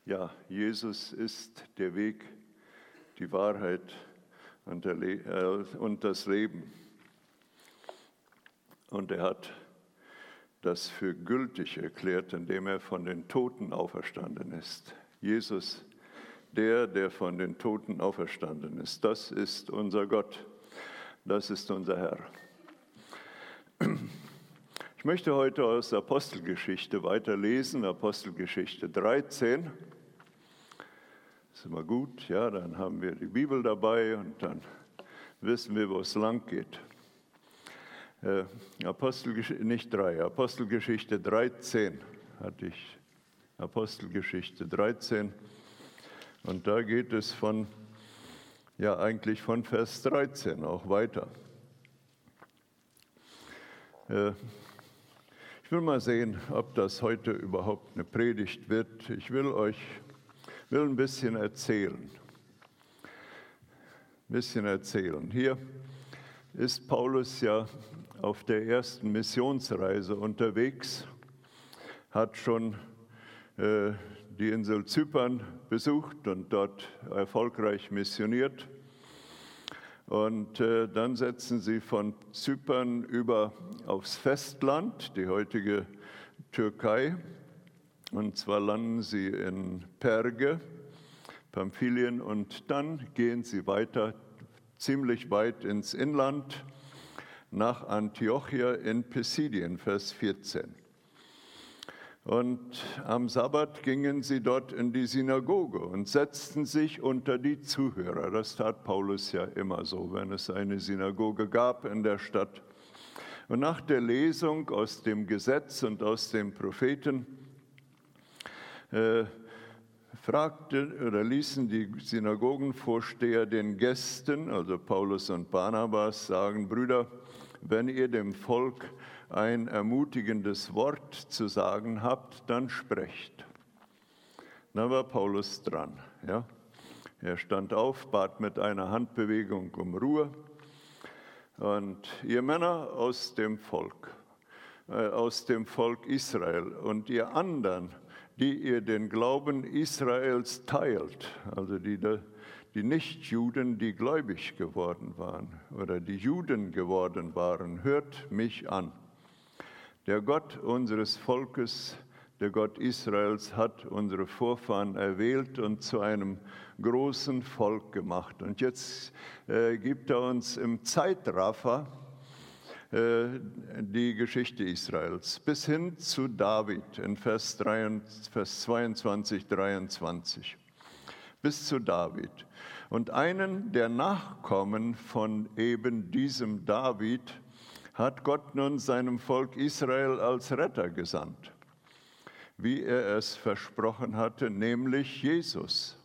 Ja, Jesus ist der Weg, die Wahrheit und das Leben. Und er hat das für gültig erklärt, indem er von den Toten auferstanden ist. Jesus, der von den Toten auferstanden ist, das ist unser Gott, das ist unser Herr. Ich möchte heute aus Apostelgeschichte weiterlesen, Apostelgeschichte 13. Ist immer gut, ja, dann haben wir die Bibel dabei und dann wissen wir, wo es lang geht. Apostelgeschichte 13 hatte ich, Apostelgeschichte 13. Und da geht es eigentlich von Vers 13 auch weiter. Ich will mal sehen, ob das heute überhaupt eine Predigt wird. Ich will ein bisschen erzählen. Hier ist Paulus ja auf der ersten Missionsreise unterwegs, hat schon die Insel Zypern besucht und dort erfolgreich missioniert. Und dann setzen sie von Zypern über aufs Festland, die heutige Türkei. Und zwar landen sie in Perge, Pamphylien, und dann gehen sie weiter, ziemlich weit ins Inland, nach Antiochia in Pisidien, Vers 14. Und am Sabbat gingen sie dort in die Synagoge und setzten sich unter die Zuhörer. Das tat Paulus ja immer so, wenn es eine Synagoge gab in der Stadt. Und nach der Lesung aus dem Gesetz und aus den Propheten ließen die Synagogenvorsteher den Gästen, also Paulus und Barnabas, sagen: Brüder, wenn ihr dem Volk ein ermutigendes Wort zu sagen habt, dann sprecht. Da war Paulus dran. Ja? Er stand auf, bat mit einer Handbewegung um Ruhe. Und ihr Männer aus dem Volk Israel und ihr anderen, die ihr den Glauben Israels teilt, also die Nichtjuden, die gläubig geworden waren oder die Juden geworden waren, hört mich an. Der Gott unseres Volkes, der Gott Israels, hat unsere Vorfahren erwählt und zu einem großen Volk gemacht. Und jetzt gibt er uns im Zeitraffer die Geschichte Israels bis hin zu David in Vers 22, 23. Bis zu David. Und einen der Nachkommen von eben diesem David hat Gott nun seinem Volk Israel als Retter gesandt, wie er es versprochen hatte, nämlich Jesus.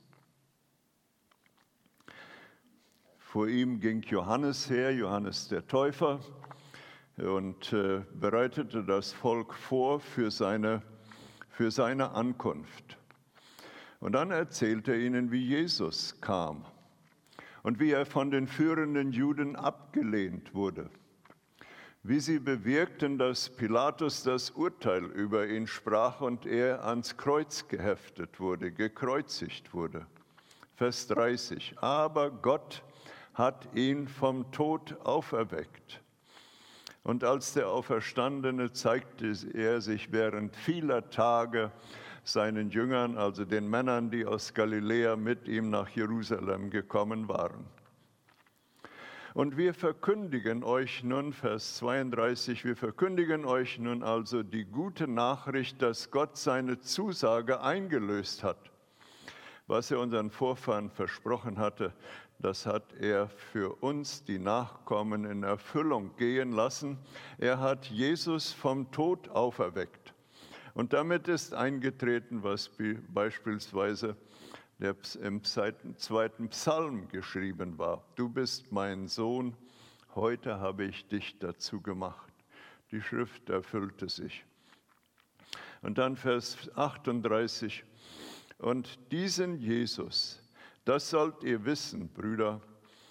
Vor ihm ging Johannes her, Johannes der Täufer, und bereitete das Volk vor für seine Ankunft. Und dann erzählte er ihnen, wie Jesus kam und wie er von den führenden Juden abgelehnt wurde, wie sie bewirkten, dass Pilatus das Urteil über ihn sprach und er ans Kreuz geheftet wurde, gekreuzigt wurde. Vers 30. Aber Gott hat ihn vom Tod auferweckt. Und als der Auferstandene zeigte er sich während vieler Tage seinen Jüngern, also den Männern, die aus Galiläa mit ihm nach Jerusalem gekommen waren. Und wir verkündigen euch nun, Vers 32, wir verkündigen euch nun also die gute Nachricht, dass Gott seine Zusage eingelöst hat. Was er unseren Vorfahren versprochen hatte, das hat er für uns, die Nachkommen, in Erfüllung gehen lassen. Er hat Jesus vom Tod auferweckt. Und damit ist eingetreten, was beispielsweise im zweiten Psalm geschrieben war. Du bist mein Sohn, heute habe ich dich dazu gemacht. Die Schrift erfüllte sich. Und dann Vers 38. Und diesen Jesus, das sollt ihr wissen, Brüder,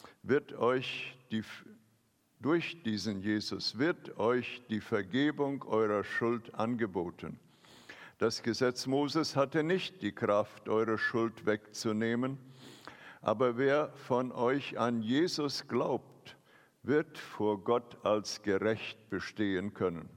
durch diesen Jesus wird euch die Vergebung eurer Schuld angeboten. Das Gesetz Moses hatte nicht die Kraft, eure Schuld wegzunehmen, aber wer von euch an Jesus glaubt, wird vor Gott als gerecht bestehen können.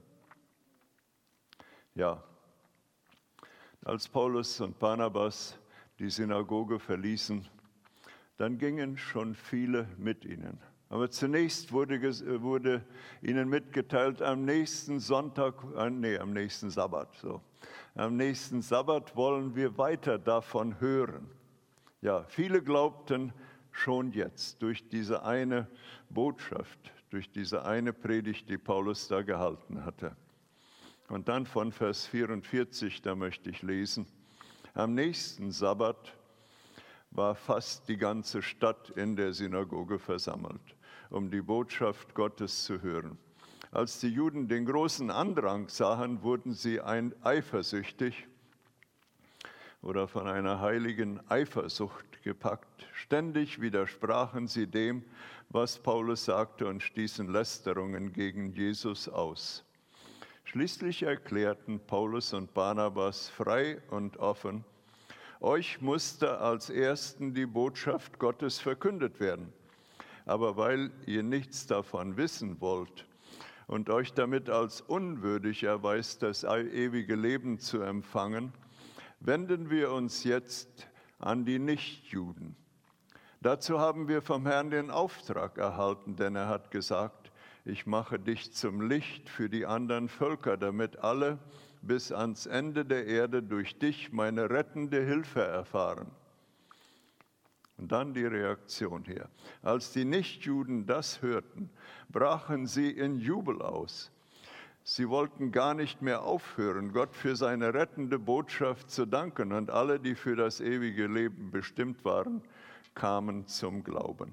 Ja, als Paulus und Barnabas die Synagoge verließen, dann gingen schon viele mit ihnen. Aber zunächst wurde ihnen mitgeteilt, am nächsten Sabbat, am nächsten Sabbat wollen wir weiter davon hören. Ja, viele glaubten schon jetzt durch diese eine Botschaft, durch diese eine Predigt, die Paulus da gehalten hatte. Und dann von Vers 44, da möchte ich lesen, am nächsten Sabbat war fast die ganze Stadt in der Synagoge versammelt, um die Botschaft Gottes zu hören. Als die Juden den großen Andrang sahen, wurden sie eifersüchtig oder von einer heiligen Eifersucht gepackt. Ständig widersprachen sie dem, was Paulus sagte, und stießen Lästerungen gegen Jesus aus. Schließlich erklärten Paulus und Barnabas frei und offen, euch musste als Ersten die Botschaft Gottes verkündet werden. Aber weil ihr nichts davon wissen wollt und euch damit als unwürdig erweist, das ewige Leben zu empfangen, wenden wir uns jetzt an die Nichtjuden. Dazu haben wir vom Herrn den Auftrag erhalten, denn er hat gesagt, ich mache dich zum Licht für die anderen Völker, damit alle bis ans Ende der Erde durch dich meine rettende Hilfe erfahren. Und dann die Reaktion hier. Als die Nichtjuden das hörten, brachen sie in Jubel aus. Sie wollten gar nicht mehr aufhören, Gott für seine rettende Botschaft zu danken. Und alle, die für das ewige Leben bestimmt waren, kamen zum Glauben.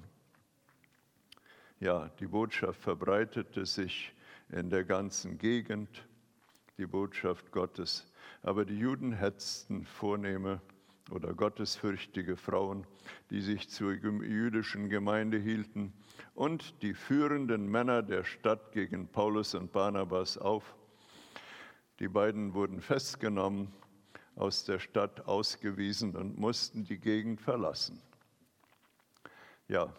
Ja, die Botschaft verbreitete sich in der ganzen Gegend, die Botschaft Gottes. Aber die Juden hetzten vornehme oder gottesfürchtige Frauen, die sich zur jüdischen Gemeinde hielten, und die führenden Männer der Stadt gegen Paulus und Barnabas auf. Die beiden wurden festgenommen, aus der Stadt ausgewiesen und mussten die Gegend verlassen. Ja,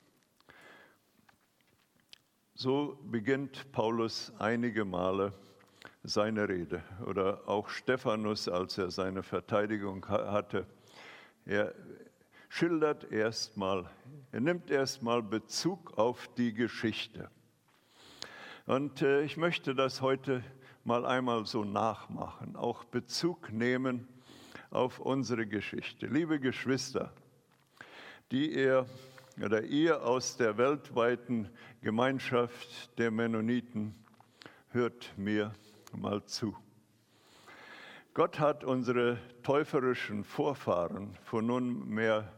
so beginnt Paulus einige Male seine Rede, oder auch Stephanus, als er seine Verteidigung hatte. Er nimmt erstmal Bezug auf die Geschichte. Und ich möchte das heute mal einmal so nachmachen, auch Bezug nehmen auf unsere Geschichte. Liebe Geschwister, die ihr aus der weltweiten Gemeinschaft der Mennoniten, hört mir mal zu. Gott hat unsere täuferischen Vorfahren vor nunmehr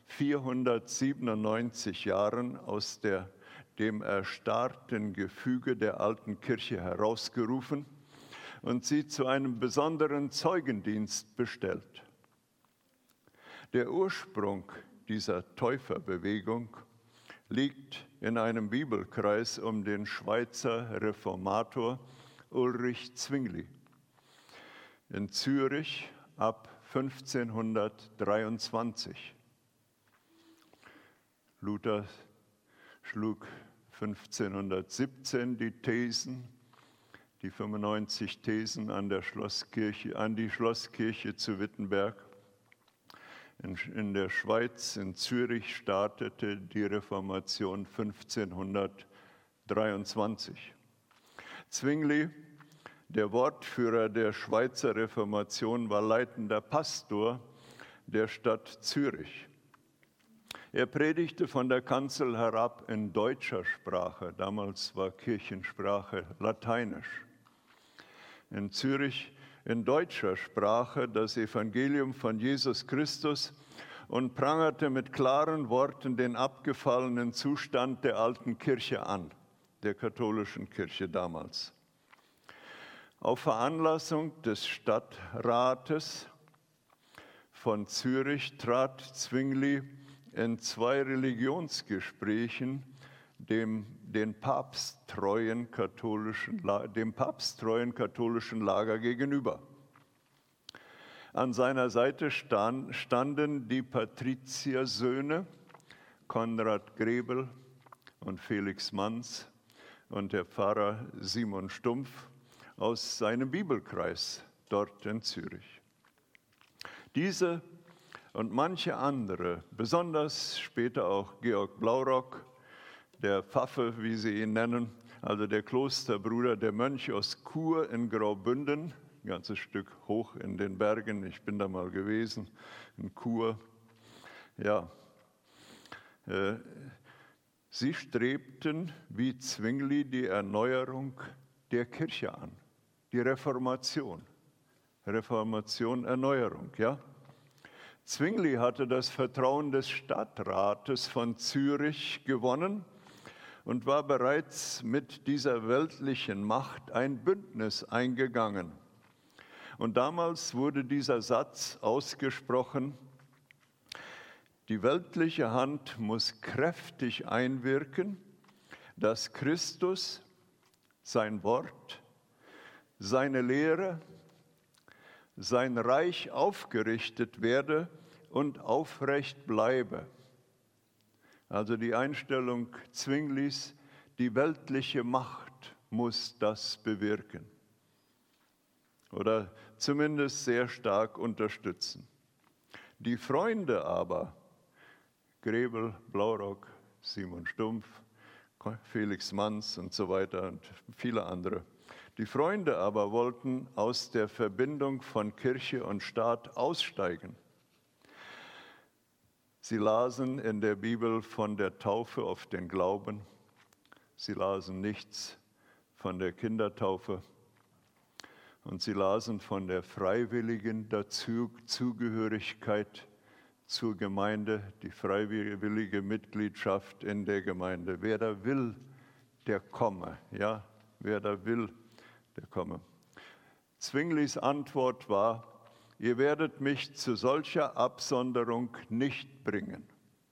497 Jahren aus dem erstarrten Gefüge der alten Kirche herausgerufen und sie zu einem besonderen Zeugendienst bestellt. Der Ursprung dieser Täuferbewegung liegt in einem Bibelkreis um den Schweizer Reformator Ulrich Zwingli in Zürich ab 1523. Luther schlug 1517 die 95 Thesen an die Schlosskirche zu Wittenberg. In der Schweiz, in Zürich, startete die Reformation 1523. Zwingli, der Wortführer der Schweizer Reformation, war leitender Pastor der Stadt Zürich. Er predigte von der Kanzel herab in deutscher Sprache. Damals war Kirchensprache Lateinisch. In Zürich in deutscher Sprache das Evangelium von Jesus Christus und prangerte mit klaren Worten den abgefallenen Zustand der alten Kirche an, der katholischen Kirche damals. Auf Veranlassung des Stadtrates von Zürich trat Zwingli in 2 Religionsgesprächen dem papsttreuen katholischen Lager gegenüber. An seiner Seite standen die Patriziersöhne Konrad Grebel und Felix Manz und der Pfarrer Simon Stumpf aus seinem Bibelkreis dort in Zürich. Diese und manche andere, besonders später auch Georg Blaurock, der Pfaffe, wie sie ihn nennen, also der Klosterbruder, der Mönch aus Chur in Graubünden, ein ganzes Stück hoch in den Bergen, ich bin da mal gewesen, in Chur. Ja, sie strebten wie Zwingli die Erneuerung der Kirche an, die Reformation. Reformation, Erneuerung, ja. Zwingli hatte das Vertrauen des Stadtrates von Zürich gewonnen und war bereits mit dieser weltlichen Macht ein Bündnis eingegangen. Und damals wurde dieser Satz ausgesprochen: Die weltliche Hand muss kräftig einwirken, dass Christus, sein Wort, seine Lehre, sein Reich aufgerichtet werde und aufrecht bleibe. Also die Einstellung Zwinglis, die weltliche Macht muss das bewirken oder zumindest sehr stark unterstützen. Die Freunde aber, Grebel, Blaurock, Simon Stumpf, Felix Manz und so weiter und viele andere, die Freunde aber wollten aus der Verbindung von Kirche und Staat aussteigen. Sie lasen in der Bibel von der Taufe auf den Glauben. Sie lasen nichts von der Kindertaufe. Und sie lasen von der freiwilligen Zugehörigkeit zur Gemeinde, die freiwillige Mitgliedschaft in der Gemeinde. Wer da will, der komme. Ja, wer da will, der komme. Zwinglis Antwort war: Ihr werdet mich zu solcher Absonderung nicht bringen.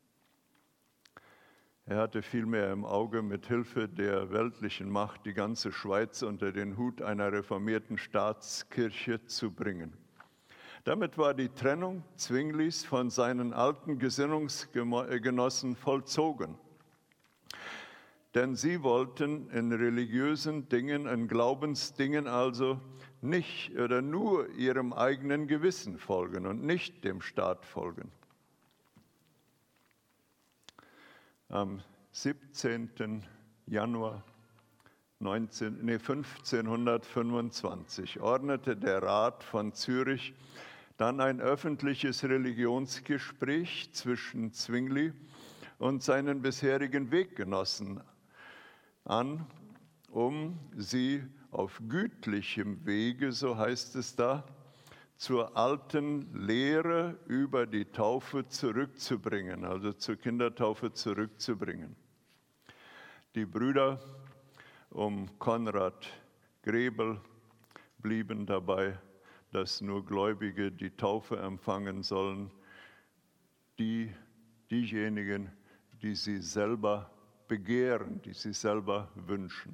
Er hatte vielmehr im Auge, mit Hilfe der weltlichen Macht die ganze Schweiz unter den Hut einer reformierten Staatskirche zu bringen. Damit war die Trennung Zwinglis von seinen alten Gesinnungsgenossen vollzogen. Denn sie wollten in religiösen Dingen, in Glaubensdingen also nicht oder nur ihrem eigenen Gewissen folgen und nicht dem Staat folgen. Am 17. Januar 1525 ordnete der Rat von Zürich dann ein öffentliches Religionsgespräch zwischen Zwingli und seinen bisherigen Weggenossen an, um sie auf gütlichem Wege, so heißt es da, zur alten Lehre über die Taufe zurückzubringen, also zur Kindertaufe zurückzubringen. Die Brüder um Konrad Grebel blieben dabei, dass nur Gläubige die Taufe empfangen sollen, diejenigen, die sie selber begehren, die sie selber wünschen.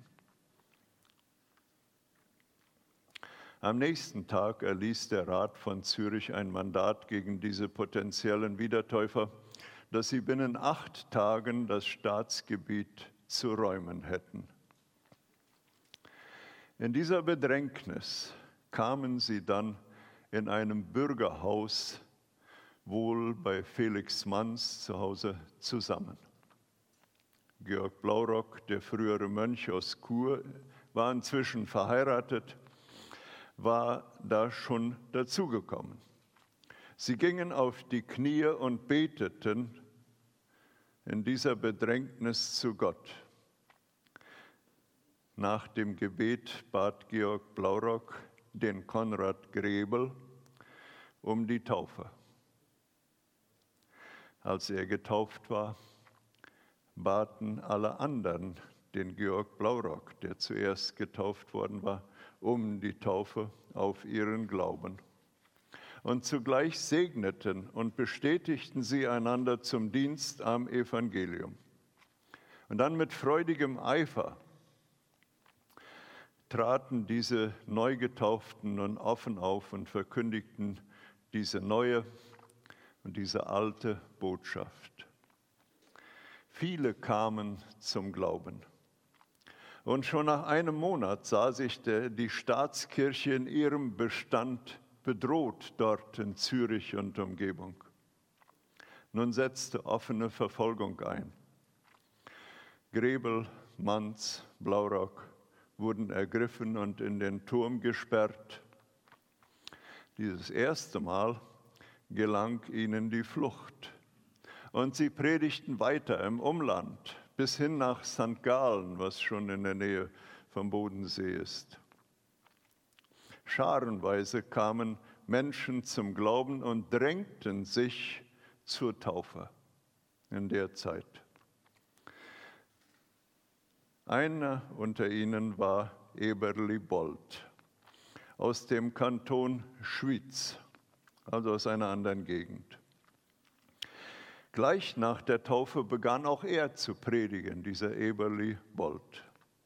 Am nächsten Tag erließ der Rat von Zürich ein Mandat gegen diese potenziellen Wiedertäufer, dass sie binnen 8 Tagen das Staatsgebiet zu räumen hätten. In dieser Bedrängnis kamen sie dann in einem Bürgerhaus, wohl bei Felix Manz zu Hause, zusammen. Georg Blaurock, der frühere Mönch aus Chur, war inzwischen verheiratet, war da schon dazugekommen. Sie gingen auf die Knie und beteten in dieser Bedrängnis zu Gott. Nach dem Gebet bat Georg Blaurock den Konrad Grebel um die Taufe. Als er getauft war, baten alle anderen den Georg Blaurock, der zuerst getauft worden war, um die Taufe auf ihren Glauben. Und zugleich segneten und bestätigten sie einander zum Dienst am Evangelium. Und dann mit freudigem Eifer traten diese Neugetauften nun offen auf und verkündigten diese neue und diese alte Botschaft. Viele kamen zum Glauben. Und schon nach einem Monat sah sich die Staatskirche in ihrem Bestand bedroht dort in Zürich und Umgebung. Nun setzte offene Verfolgung ein. Grebel, Manz, Blaurock wurden ergriffen und in den Turm gesperrt. Dieses erste Mal gelang ihnen die Flucht. Und sie predigten weiter im Umland bis hin nach St. Gallen, was schon in der Nähe vom Bodensee ist. Scharenweise kamen Menschen zum Glauben und drängten sich zur Taufe in der Zeit. Einer unter ihnen war Eberli Bold aus dem Kanton Schwyz, also aus einer anderen Gegend. Gleich nach der Taufe begann auch er zu predigen, dieser Eberli Bold.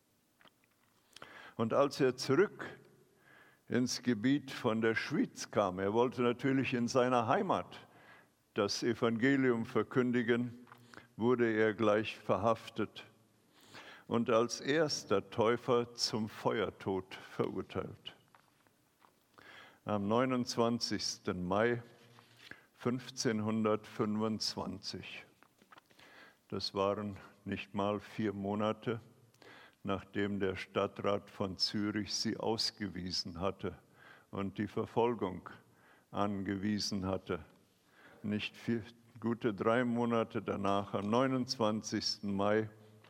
Und als er zurück ins Gebiet von der Schwyz kam, er wollte natürlich in seiner Heimat das Evangelium verkündigen, wurde er gleich verhaftet und als erster Täufer zum Feuertod verurteilt. Am 29. Mai 1525. Das waren nicht mal 4 Monate, nachdem der Stadtrat von Zürich sie ausgewiesen hatte und die Verfolgung angewiesen hatte. Nicht gute 3 Monate danach, am 29. Mai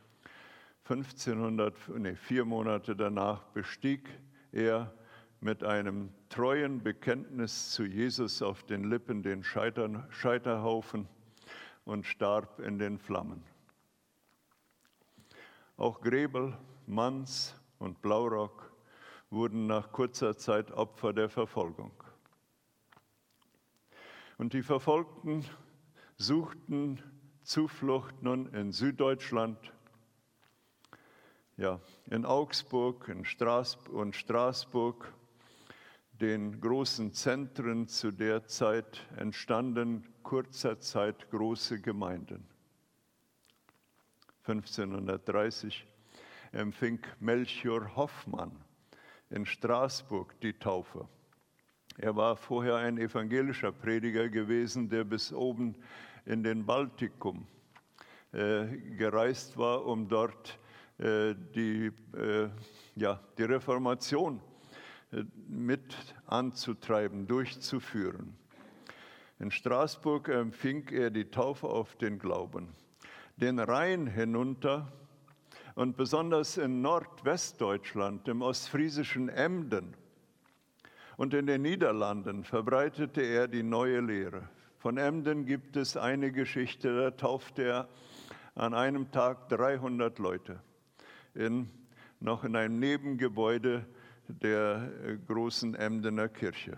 4 Monate danach bestieg er mit einem treuen Bekenntnis zu Jesus auf den Lippen den Scheiterhaufen und starb in den Flammen. Auch Grebel, Manz und Blaurock wurden nach kurzer Zeit Opfer der Verfolgung. Und die Verfolgten suchten Zuflucht nun in Süddeutschland, in Augsburg und Straßburg, den großen Zentren zu der Zeit entstanden kurzer Zeit große Gemeinden. 1530 empfing Melchior Hoffmann in Straßburg die Taufe. Er war vorher ein evangelischer Prediger gewesen, der bis oben in den Baltikum gereist war, um dort die Reformation mit anzutreiben, durchzuführen. In Straßburg empfing er die Taufe auf den Glauben. Den Rhein hinunter und besonders in Nordwestdeutschland, im ostfriesischen Emden und in den Niederlanden verbreitete er die neue Lehre. Von Emden gibt es eine Geschichte, da taufte er an einem Tag 300 Leute noch in einem Nebengebäude der großen Emdener Kirche.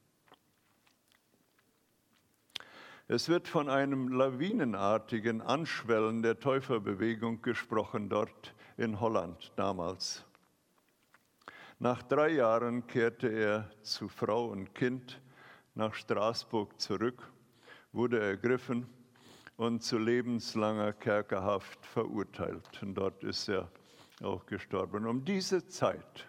Es wird von einem lawinenartigen Anschwellen der Täuferbewegung gesprochen, dort in Holland damals. Nach 3 Jahren kehrte er zu Frau und Kind nach Straßburg zurück, wurde ergriffen und zu lebenslanger Kerkerhaft verurteilt. Und dort ist er auch gestorben. Um diese Zeit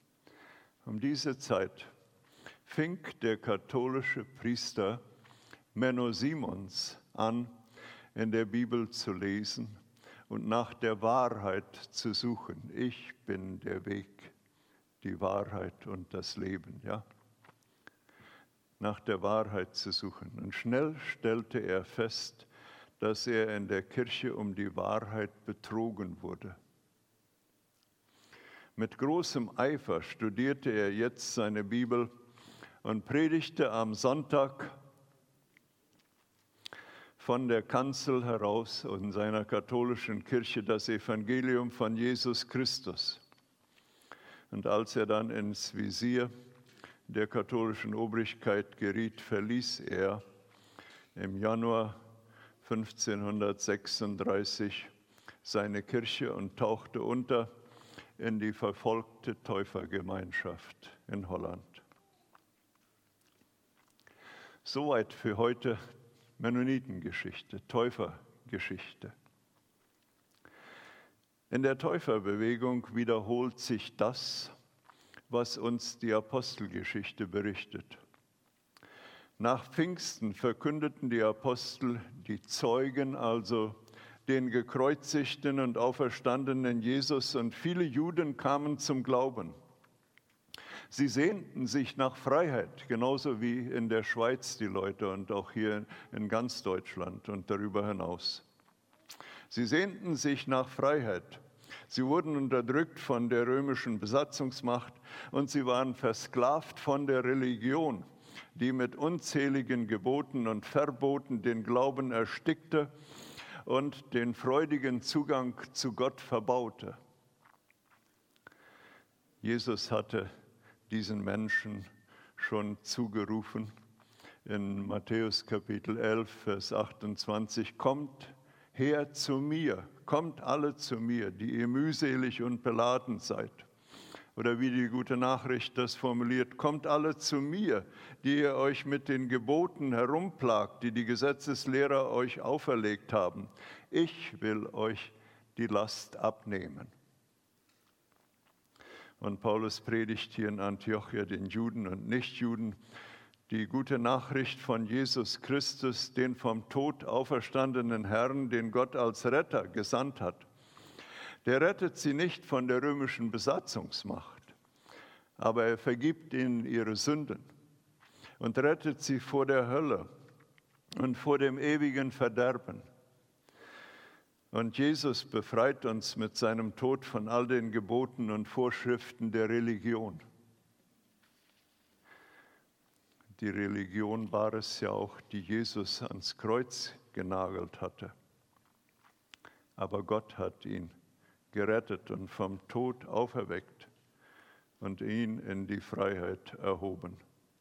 fing der katholische Priester Menno Simons an, in der Bibel zu lesen und nach der Wahrheit zu suchen. Ich bin der Weg, die Wahrheit und das Leben, nach der Wahrheit zu suchen. Und schnell stellte er fest, dass er in der Kirche um die Wahrheit betrogen wurde. Mit großem Eifer studierte er jetzt seine Bibel und predigte am Sonntag von der Kanzel heraus in seiner katholischen Kirche das Evangelium von Jesus Christus. Und als er dann ins Visier der katholischen Obrigkeit geriet, verließ er im Januar 1536 seine Kirche und tauchte unter in die verfolgte Täufergemeinschaft in Holland. Soweit für heute Mennonitengeschichte, Täufergeschichte. In der Täuferbewegung wiederholt sich das, was uns die Apostelgeschichte berichtet. Nach Pfingsten verkündeten die Apostel, die Zeugen, also den gekreuzigten und auferstandenen Jesus, und viele Juden kamen zum Glauben. Sie sehnten sich nach Freiheit, genauso wie in der Schweiz die Leute und auch hier in ganz Deutschland und darüber hinaus. Sie sehnten sich nach Freiheit. Sie wurden unterdrückt von der römischen Besatzungsmacht und sie waren versklavt von der Religion, die mit unzähligen Geboten und Verboten den Glauben erstickte und den freudigen Zugang zu Gott verbaute. Jesus hatte diesen Menschen schon zugerufen in Matthäus Kapitel 11, Vers 28, kommt her zu mir, kommt alle zu mir, die ihr mühselig und beladen seid. Oder wie die Gute Nachricht das formuliert, kommt alle zu mir, die ihr euch mit den Geboten herumplagt, die die Gesetzeslehrer euch auferlegt haben. Ich will euch die Last abnehmen. Und Paulus predigt hier in Antiochia den Juden und Nichtjuden die gute Nachricht von Jesus Christus, den vom Tod auferstandenen Herrn, den Gott als Retter gesandt hat. Der rettet sie nicht von der römischen Besatzungsmacht, aber er vergibt ihnen ihre Sünden und rettet sie vor der Hölle und vor dem ewigen Verderben. Und Jesus befreit uns mit seinem Tod von all den Geboten und Vorschriften der Religion. Die Religion war es ja auch, die Jesus ans Kreuz genagelt hatte. Aber Gott hat ihn gerettet und vom Tod auferweckt und ihn in die Freiheit erhoben.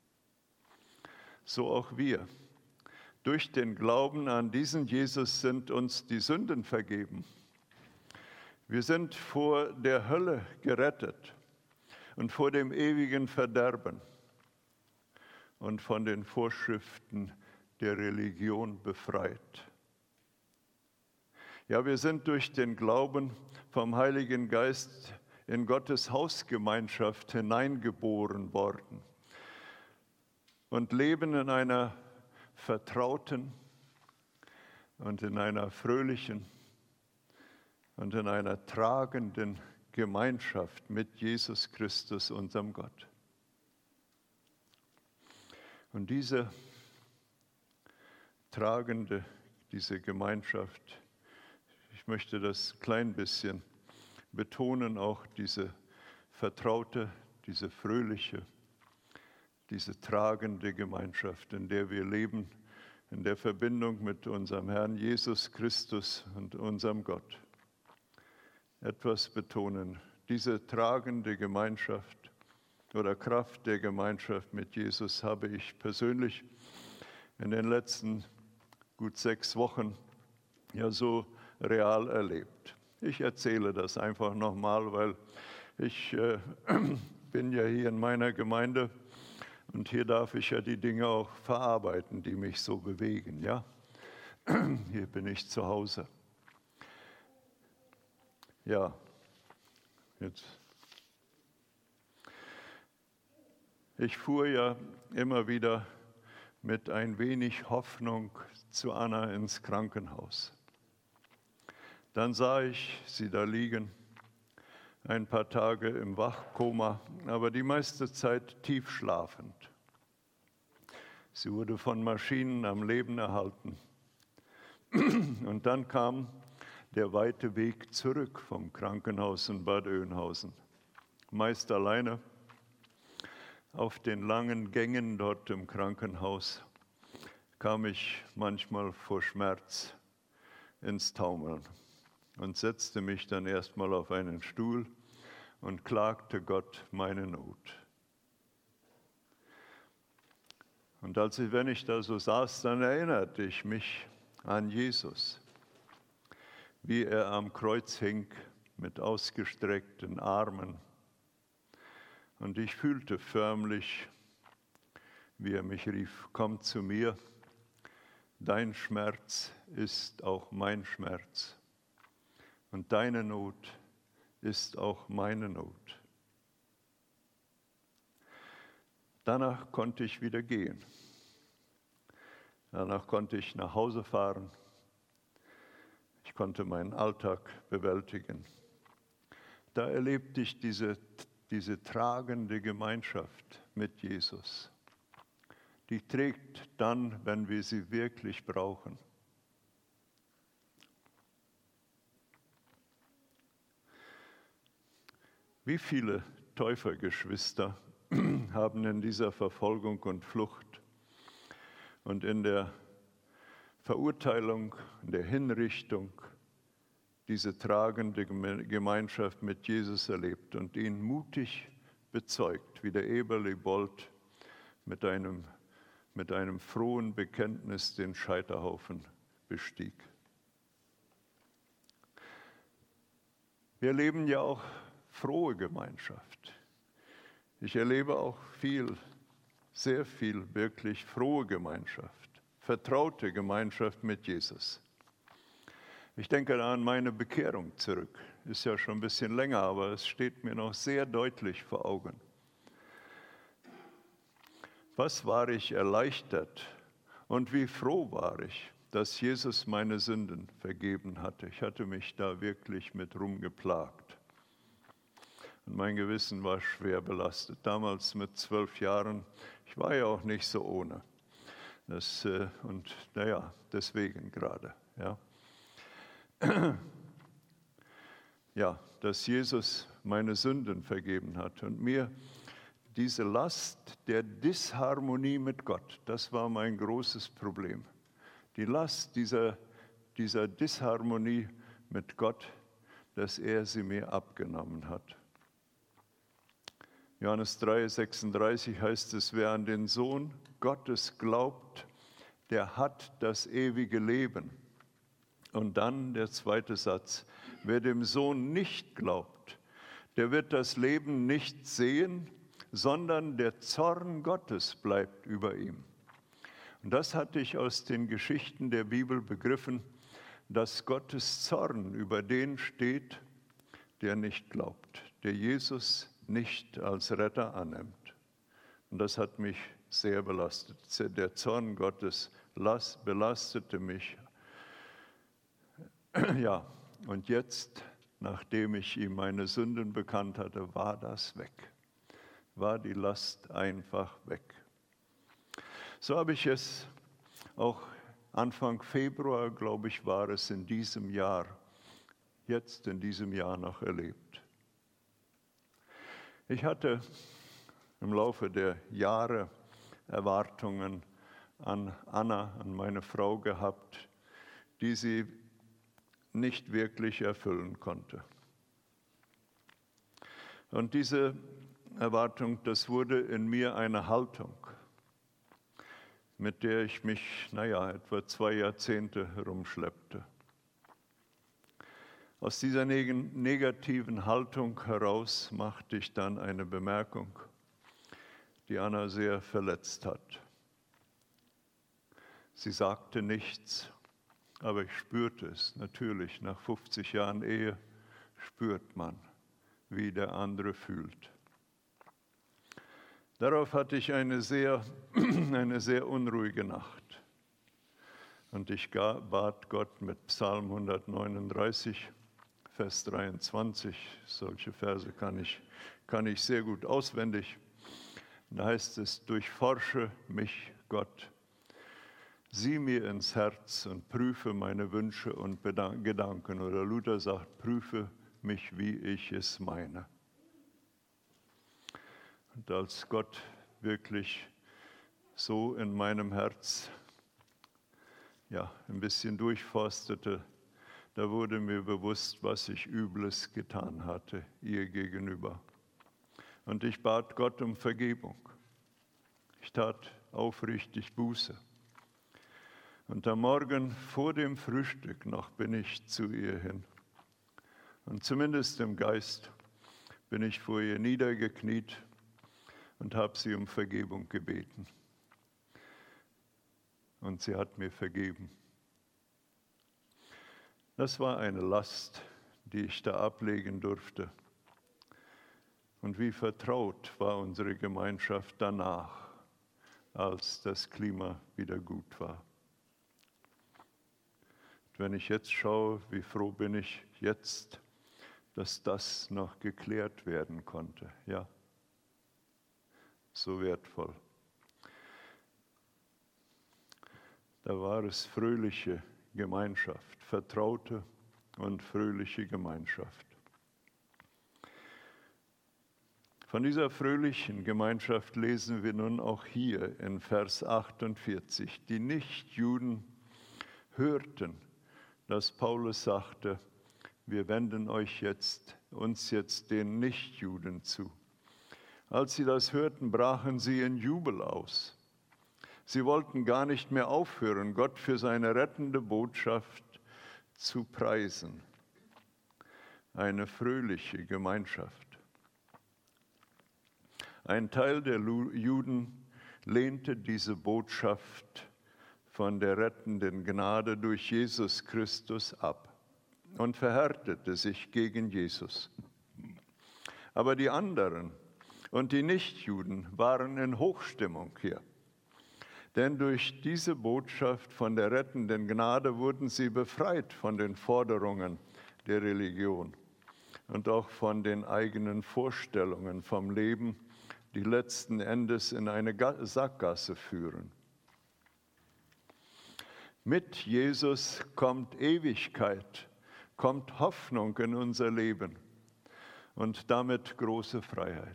So auch wir. Durch den Glauben an diesen Jesus sind uns die Sünden vergeben. Wir sind vor der Hölle gerettet und vor dem ewigen Verderben und von den Vorschriften der Religion befreit. Ja, wir sind durch den Glauben vom Heiligen Geist in Gottes Hausgemeinschaft hineingeboren worden und leben in einer vertrauten und in einer fröhlichen und in einer tragenden Gemeinschaft mit Jesus Christus, unserem Gott. Und diese Gemeinschaft, ich möchte das klein bisschen betonen, auch diese vertraute, diese fröhliche, diese tragende Gemeinschaft, in der wir leben, in der Verbindung mit unserem Herrn Jesus Christus und unserem Gott. Etwas betonen, diese tragende Gemeinschaft oder Kraft der Gemeinschaft mit Jesus habe ich persönlich in den letzten gut 6 Wochen ja so real erlebt. Ich erzähle das einfach nochmal, weil ich bin ja hier in meiner Gemeinde und hier darf ich ja die Dinge auch verarbeiten, die mich so bewegen. Ja? Hier bin ich zu Hause. Ja, jetzt. Ich fuhr ja immer wieder mit ein wenig Hoffnung zu Anna ins Krankenhaus. Dann sah ich sie da liegen, ein paar Tage im Wachkoma, aber die meiste Zeit tief schlafend. Sie wurde von Maschinen am Leben erhalten. Und dann kam der weite Weg zurück vom Krankenhaus in Bad Oeynhausen. Meist alleine auf den langen Gängen dort im Krankenhaus kam ich manchmal vor Schmerz ins Taumeln und setzte mich dann erstmal auf einen Stuhl und klagte Gott meine Not. Und wenn ich da so saß, dann erinnerte ich mich an Jesus, wie er am Kreuz hing mit ausgestreckten Armen. Und ich fühlte förmlich, wie er mich rief, komm zu mir, dein Schmerz ist auch mein Schmerz und deine Not ist auch meine Not. Danach konnte ich wieder gehen. Danach konnte ich nach Hause fahren. Ich konnte meinen Alltag bewältigen. Da erlebte ich diese tragende Gemeinschaft mit Jesus. Die trägt dann, wenn wir sie wirklich brauchen. Wie viele Täufergeschwister haben in dieser Verfolgung und Flucht und in der Verurteilung, in der Hinrichtung diese tragende Gemeinschaft mit Jesus erlebt und ihn mutig bezeugt, wie der Eberle Bold mit einem frohen Bekenntnis den Scheiterhaufen bestieg. Wir erleben ja auch frohe Gemeinschaft. Ich erlebe auch sehr viel wirklich frohe Gemeinschaft, vertraute Gemeinschaft mit Jesus. Ich denke da an meine Bekehrung zurück. Ist ja schon ein bisschen länger, aber es steht mir noch sehr deutlich vor Augen. Was war ich erleichtert und wie froh war ich, dass Jesus meine Sünden vergeben hatte. Ich hatte mich da wirklich mit rumgeplagt. Und mein Gewissen war schwer belastet. Damals mit 12 Jahren, ich war ja auch nicht so ohne. Deswegen gerade. Ja, dass Jesus meine Sünden vergeben hat und mir diese Last der Disharmonie mit Gott, das war mein großes Problem. Die Last dieser Disharmonie mit Gott, dass er sie mir abgenommen hat. Johannes 3,36 heißt es, wer an den Sohn Gottes glaubt, der hat das ewige Leben. Und dann der zweite Satz, wer dem Sohn nicht glaubt, der wird das Leben nicht sehen, sondern der Zorn Gottes bleibt über ihm. Und das hatte ich aus den Geschichten der Bibel begriffen, dass Gottes Zorn über den steht, der nicht glaubt, der Jesus nicht als Retter annimmt. Und das hat mich sehr belastet. Der Zorn Gottes belastete mich. Ja, und jetzt, nachdem ich ihm meine Sünden bekannt hatte, war das weg. War die Last einfach weg. So habe ich es auch Anfang Februar, glaube ich, war es in diesem Jahr, jetzt in diesem Jahr noch erlebt. Ich hatte im Laufe der Jahre Erwartungen an Anna, an meine Frau gehabt, die sie nicht wirklich erfüllen konnte. Und diese Erwartung, das wurde in mir eine Haltung, mit der ich mich, etwa 2 Jahrzehnte herumschleppte. Aus dieser negativen Haltung heraus machte ich dann eine Bemerkung, die Anna sehr verletzt hat. Sie sagte nichts, aber ich spürte es natürlich. Nach 50 Jahren Ehe spürt man, wie der andere fühlt. Darauf hatte ich eine sehr unruhige Nacht. Und ich bat Gott mit Psalm 139, Vers 23, solche Verse kann ich sehr gut auswendig. Da heißt es, durchforsche mich, Gott, sieh mir ins Herz und prüfe meine Wünsche und Gedanken. Oder Luther sagt, prüfe mich, wie ich es meine. Und als Gott wirklich so in meinem Herz ein bisschen durchforstete, da wurde mir bewusst, was ich Übles getan hatte ihr gegenüber. Und ich bat Gott um Vergebung. Ich tat aufrichtig Buße. Und am Morgen vor dem Frühstück noch bin ich zu ihr hin. Und zumindest im Geist bin ich vor ihr niedergekniet und habe sie um Vergebung gebeten. und sie hat mir vergeben. Das war eine Last, die ich da ablegen durfte. Und wie vertraut war unsere Gemeinschaft danach, als das Klima wieder gut war. Wenn ich jetzt schaue, wie froh bin ich jetzt, dass das noch geklärt werden konnte. Ja, so wertvoll. Da war es fröhliche Gemeinschaft, vertraute und fröhliche Gemeinschaft. Von dieser fröhlichen Gemeinschaft lesen wir nun auch hier in Vers 48. Die Nichtjuden hörten, dass Paulus sagte, wir wenden uns jetzt den Nichtjuden zu. Als sie das hörten, brachen sie in Jubel aus. Sie wollten gar nicht mehr aufhören, Gott für seine rettende Botschaft zu preisen. Eine fröhliche Gemeinschaft. Ein Teil der Juden lehnte diese Botschaft von der rettenden Gnade durch Jesus Christus ab und verhärtete sich gegen Jesus. Aber die anderen und die Nichtjuden waren in Hochstimmung hier. Denn durch diese Botschaft von der rettenden Gnade wurden sie befreit von den Forderungen der Religion und auch von den eigenen Vorstellungen vom Leben, die letzten Endes in eine Sackgasse führen. Mit Jesus kommt Ewigkeit, kommt Hoffnung in unser Leben und damit große Freiheit.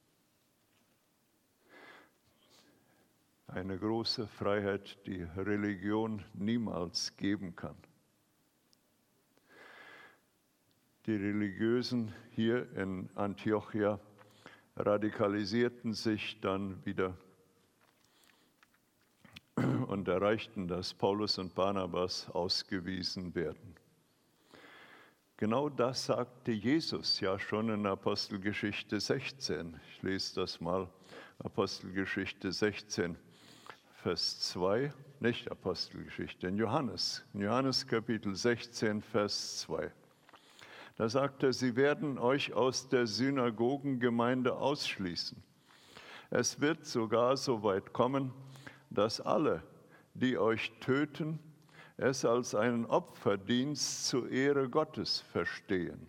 Eine große Freiheit, die Religion niemals geben kann. Die Religiösen hier in Antiochia radikalisierten sich dann wieder und erreichten, dass Paulus und Barnabas ausgewiesen werden. Genau das sagte Jesus ja schon in Apostelgeschichte 16. Ich lese das mal, Apostelgeschichte 16, Vers 2, nicht Apostelgeschichte, in Johannes Kapitel 16, Vers 2. Da sagt er, sie werden euch aus der Synagogengemeinde ausschließen. Es wird sogar so weit kommen, dass alle, die euch töten, es als einen Opferdienst zur Ehre Gottes verstehen.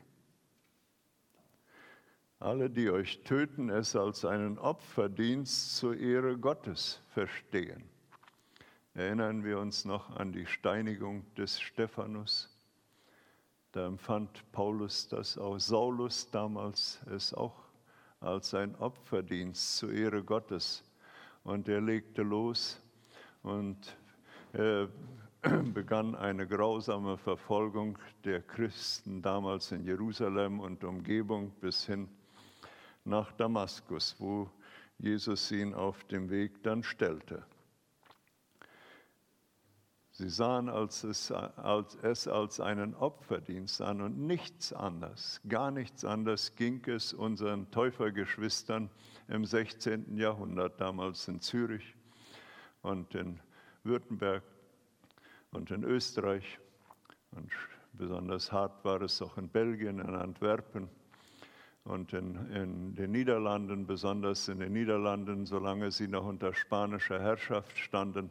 Alle, die euch töten, es als einen Opferdienst zur Ehre Gottes verstehen. Erinnern wir uns noch an die Steinigung des Stephanus? Da empfand Paulus das auch, Saulus damals es auch als ein Opferdienst zur Ehre Gottes. Und er legte los und begann eine grausame Verfolgung der Christen damals in Jerusalem und Umgebung bis hin nach Damaskus, wo Jesus ihn auf dem Weg dann stellte. Sie sahen es als einen Opferdienst an und nichts anderes, gar nichts anderes ging es unseren Täufergeschwistern im 16. Jahrhundert, damals in Zürich und in Württemberg und in Österreich. Und besonders hart war es auch in Belgien, in Antwerpen und in den Niederlanden, besonders in den Niederlanden, solange sie noch unter spanischer Herrschaft standen.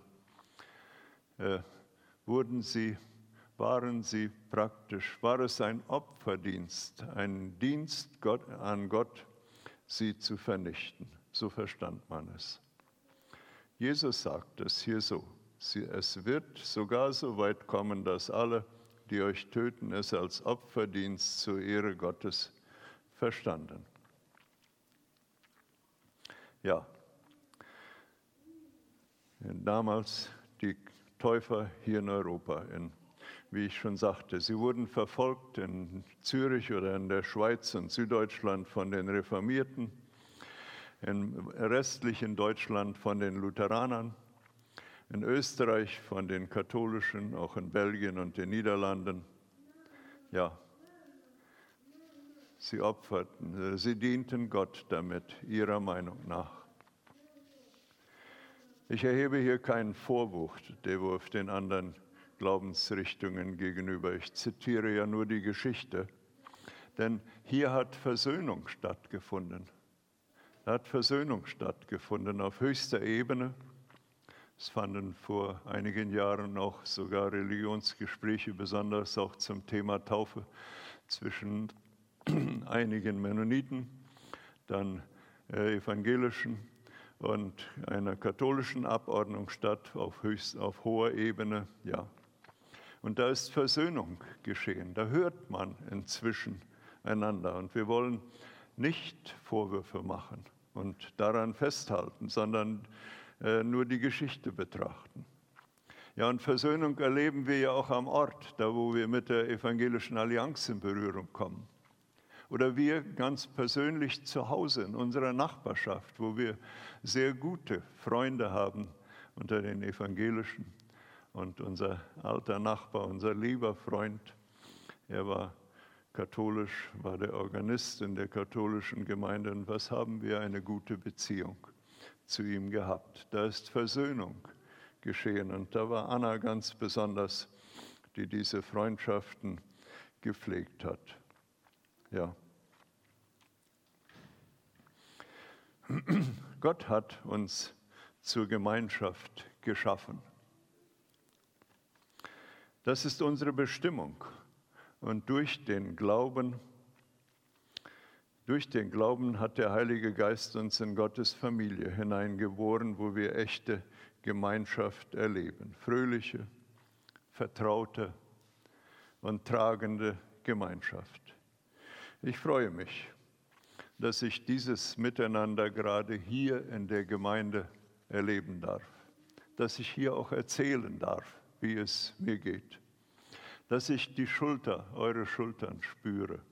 War es ein Opferdienst, ein Dienst an Gott, sie zu vernichten. So verstand man es. Jesus sagt es hier so, es wird sogar so weit kommen, dass alle, die euch töten, es als Opferdienst zur Ehre Gottes verstanden. Ja, damals die Täufer hier in Europa, wie ich schon sagte, sie wurden verfolgt in Zürich oder in der Schweiz und Süddeutschland von den Reformierten, im restlichen Deutschland von den Lutheranern, in Österreich von den Katholischen, auch in Belgien und den Niederlanden. Ja, sie dienten Gott damit, ihrer Meinung nach. Ich erhebe hier keinen Vorwurf den anderen Glaubensrichtungen gegenüber. Ich zitiere ja nur die Geschichte. Denn hier hat Versöhnung stattgefunden. Da hat Versöhnung stattgefunden auf höchster Ebene. Es fanden vor einigen Jahren auch sogar Religionsgespräche, besonders auch zum Thema Taufe, zwischen einigen Mennoniten, dann evangelischen und einer katholischen Abordnung statt auf hoher Ebene. Ja. Und da ist Versöhnung geschehen. Da hört man inzwischen einander. Und wir wollen nicht Vorwürfe machen und daran festhalten, sondern nur die Geschichte betrachten. Ja, und Versöhnung erleben wir ja auch am Ort, da wo wir mit der Evangelischen Allianz in Berührung kommen. Oder wir ganz persönlich zu Hause in unserer Nachbarschaft, wo wir sehr gute Freunde haben unter den Evangelischen. Und unser alter Nachbar, unser lieber Freund, er war katholisch, war der Organist in der katholischen Gemeinde. Und was haben wir? Eine gute Beziehung zu ihm gehabt. Da ist Versöhnung geschehen. Und da war Anna ganz besonders, die diese Freundschaften gepflegt hat. Ja. Gott hat uns zur Gemeinschaft geschaffen. Das ist unsere Bestimmung. Und durch den Glauben hat der Heilige Geist uns in Gottes Familie hineingeboren, wo wir echte Gemeinschaft erleben. Fröhliche, vertraute und tragende Gemeinschaft. Ich freue mich, dass ich dieses Miteinander gerade hier in der Gemeinde erleben darf. Dass ich hier auch erzählen darf, wie es mir geht. Dass ich die eure Schultern spüre.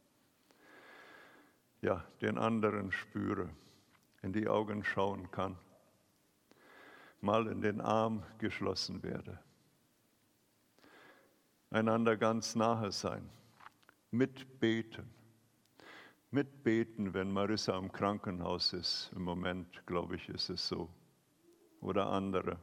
Ja, den anderen spüre, in die Augen schauen kann, mal in den Arm geschlossen werde. Einander ganz nahe sein, mitbeten. Mitbeten, wenn Marissa im Krankenhaus ist. Im Moment, glaube ich, ist es so. Oder andere.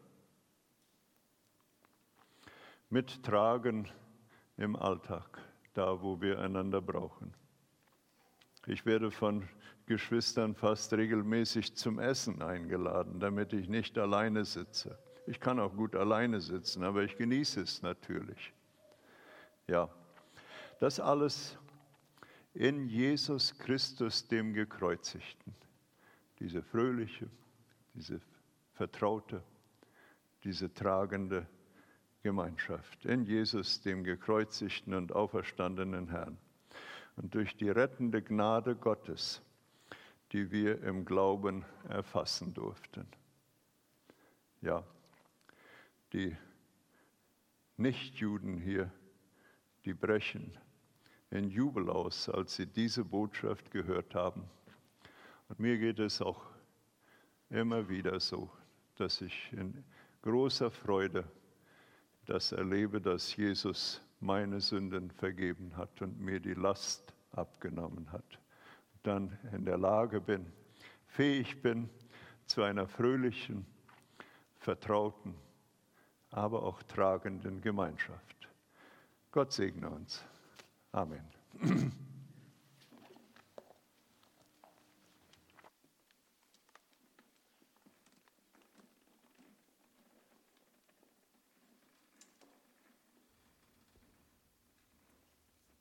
Mittragen im Alltag, da wo wir einander brauchen. Ich werde von Geschwistern fast regelmäßig zum Essen eingeladen, damit ich nicht alleine sitze. Ich kann auch gut alleine sitzen, aber ich genieße es natürlich. Ja, das alles in Jesus Christus, dem Gekreuzigten. Diese fröhliche, diese vertraute, diese tragende Gemeinschaft. In Jesus, dem gekreuzigten und auferstandenen Herrn. Und durch die rettende Gnade Gottes, die wir im Glauben erfassen durften. Ja, die Nichtjuden hier, die brechen in Jubel aus, als sie diese Botschaft gehört haben. Und mir geht es auch immer wieder so, dass ich in großer Freude das erlebe, dass Jesus meine Sünden vergeben hat und mir die Last abgenommen hat. Dann in der Lage bin, fähig bin zu einer fröhlichen, vertrauten, aber auch tragenden Gemeinschaft. Gott segne uns. Amen.